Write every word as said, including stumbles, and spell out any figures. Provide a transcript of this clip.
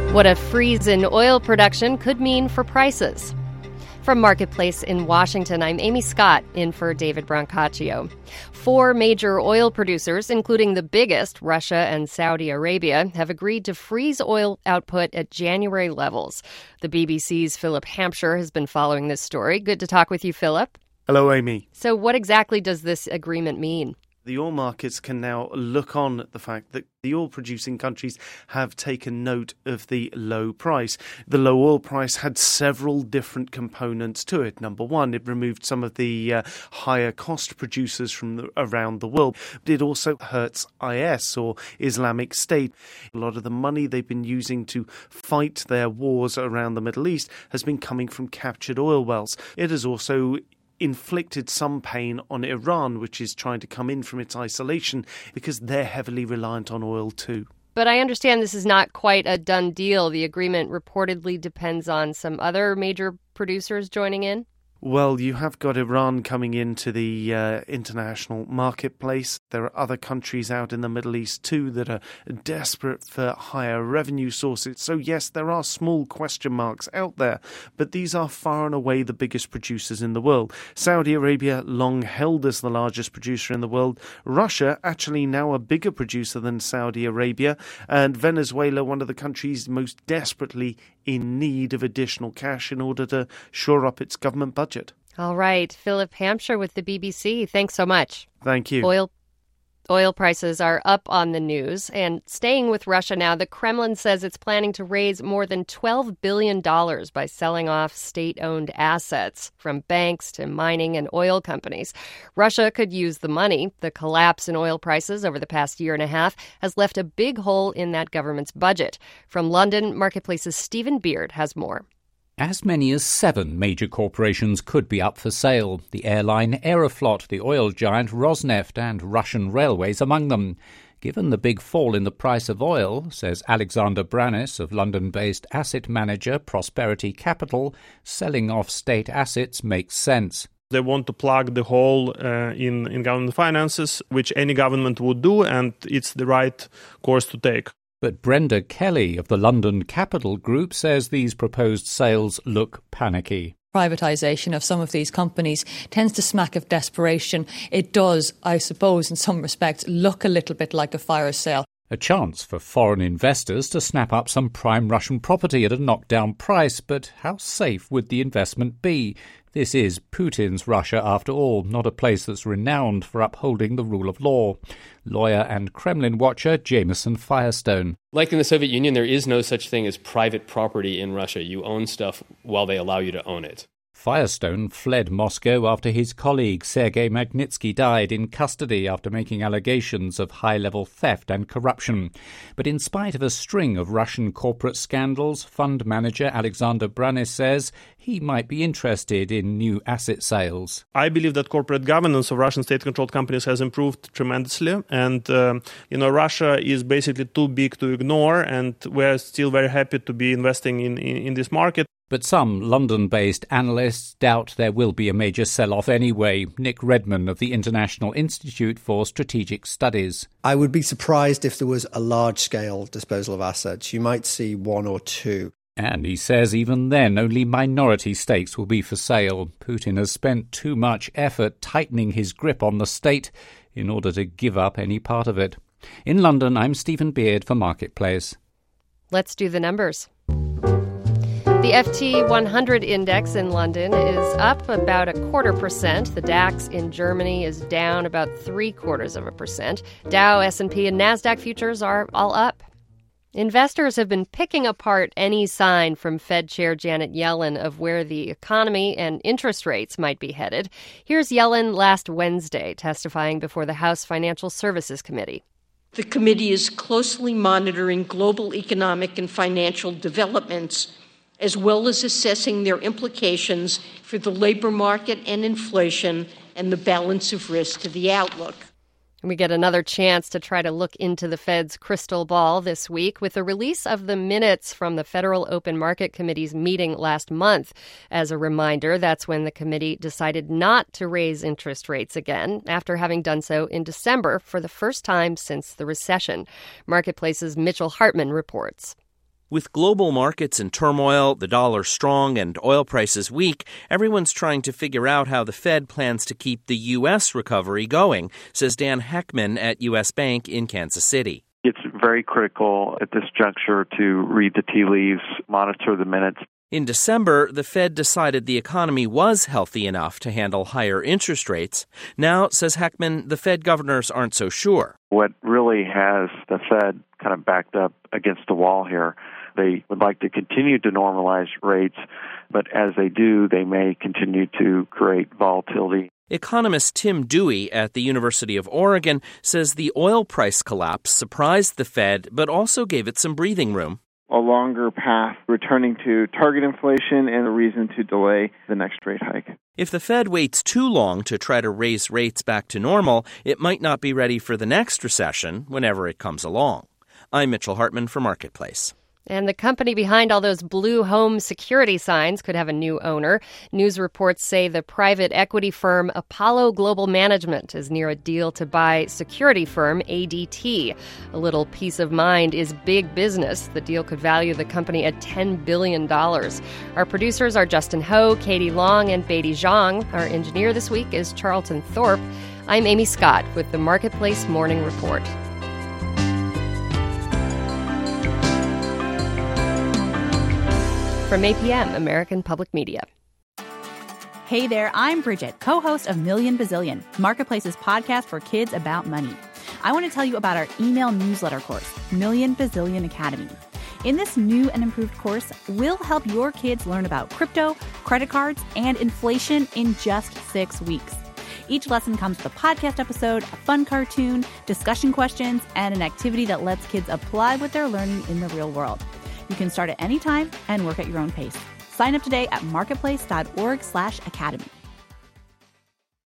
What a freeze in oil production could mean for prices. From Marketplace in Washington, I'm Amy Scott, in for David Brancaccio. Four major oil producers, including the biggest, Russia and Saudi Arabia, have agreed to freeze oil output at January levels. The B B C's Philip Hampshire has been following this story. Good to talk with you, Philip. Hello, Amy. So what exactly does this agreement mean? The oil markets can now look on at the fact that the oil-producing countries have taken note of the low price. The low oil price had several different components to it. Number one, it removed some of the uh, higher-cost producers from the, around the world. But it also hurts I S, or Islamic State. A lot of the money they've been using to fight their wars around the Middle East has been coming from captured oil wells. It has also inflicted some pain on Iran, which is trying to come in from its isolation because they're heavily reliant on oil too. But I understand this is not quite a done deal. The agreement reportedly depends on some other major producers joining in. Well, you have got Iran coming into the uh, international marketplace. There are other countries out in the Middle East too that are desperate for higher revenue sources. So yes, there are small question marks out there, but these are far and away the biggest producers in the world. Saudi Arabia, long held as the largest producer in the world. Russia, actually now a bigger producer than Saudi Arabia. And Venezuela, one of the countries most desperately in need of additional cash in order to shore up its government budget. All right. Philip Hampshire with the B B C. Thanks so much. Thank you. Oil Oil prices are up on the news. And staying with Russia now, the Kremlin says it's planning to raise more than twelve billion dollars by selling off state-owned assets, from banks to mining and oil companies. Russia could use the money. The collapse in oil prices over the past year and a half has left a big hole in that government's budget. From London, Marketplace's Stephen Beard has more. As many as seven major corporations could be up for sale. The airline Aeroflot, the oil giant Rosneft, and Russian railways among them. Given the big fall in the price of oil, says Alexander Branis of London-based asset manager Prosperity Capital, selling off state assets makes sense. They want to plug the hole uh, in, in government finances, which any government would do, and it's the right course to take. But Brenda Kelly of the London Capital Group says these proposed sales look panicky. Privatisation of some of these companies tends to smack of desperation. It does, I suppose, in some respects, look a little bit like a fire sale. A chance for foreign investors to snap up some prime Russian property at a knockdown price, but how safe would the investment be? This is Putin's Russia, after all, not a place that's renowned for upholding the rule of law. Lawyer and Kremlin watcher Jameson Firestone. Like in the Soviet Union, there is no such thing as private property in Russia. You own stuff while they allow you to own it. Firestone fled Moscow after his colleague Sergei Magnitsky died in custody after making allegations of high-level theft and corruption. But in spite of a string of Russian corporate scandals, fund manager Alexander Branis says he might be interested in new asset sales. I believe that corporate governance of Russian state-controlled companies has improved tremendously. And, uh, you know, Russia is basically too big to ignore, and we're still very happy to be investing in, in, in this market. But some London-based analysts doubt there will be a major sell-off anyway. Nick Redman of the International Institute for Strategic Studies. I would be surprised if there was a large-scale disposal of assets. You might see one or two. And he says even then only minority stakes will be for sale. Putin has spent too much effort tightening his grip on the state in order to give up any part of it. In London, I'm Stephen Beard for Marketplace. Let's do the numbers. The F T one hundred index in London is up about a quarter percent. The DAX in Germany is down about three quarters of a percent. Dow, S and P, and NASDAQ futures are all up. Investors have been picking apart any sign from Fed Chair Janet Yellen of where the economy and interest rates might be headed. Here's Yellen last Wednesday testifying before the House Financial Services Committee. The committee is closely monitoring global economic and financial developments, as well as assessing their implications for the labor market and inflation and the balance of risk to the outlook. We get another chance to try to look into the Fed's crystal ball this week with the release of the minutes from the Federal Open Market Committee's meeting last month. As a reminder, that's when the committee decided not to raise interest rates again after having done so in December for the first time since the recession. Marketplace's Mitchell Hartman reports. With global markets in turmoil, the dollar strong, and oil prices weak, everyone's trying to figure out how the Fed plans to keep the U S recovery going, says Dan Heckman at U S Bank in Kansas City. It's very critical at this juncture to read the tea leaves, monitor the minutes. In December, the Fed decided the economy was healthy enough to handle higher interest rates. Now, says Heckman, the Fed governors aren't so sure. What really has the Fed kind of backed up against the wall here, they would like to continue to normalize rates, but as they do, they may continue to create volatility. Economist Tim Dewey at the University of Oregon says the oil price collapse surprised the Fed, but also gave it some breathing room. A longer path returning to target inflation and a reason to delay the next rate hike. If the Fed waits too long to try to raise rates back to normal, it might not be ready for the next recession whenever it comes along. I'm Mitchell Hartman for Marketplace. And the company behind all those blue home security signs could have a new owner. News reports say the private equity firm Apollo Global Management is near a deal to buy security firm A D T. A little peace of mind is big business. The deal could value the company at ten billion dollars. Our producers are Justin Ho, Katie Long, and Beatty Zhang. Our engineer this week is Charlton Thorpe. I'm Amy Scott with the Marketplace Morning Report. From A P M, American Public Media. Hey there, I'm Bridget, co-host of Million Bazillion, Marketplace's podcast for kids about money. I want to tell you about our email newsletter course, Million Bazillion Academy. In this new and improved course, we'll help your kids learn about crypto, credit cards, and inflation in just six weeks. Each lesson comes with a podcast episode, a fun cartoon, discussion questions, and an activity that lets kids apply what they're learning in the real world. You can start at any time and work at your own pace. Sign up today at marketplace.org slash academy.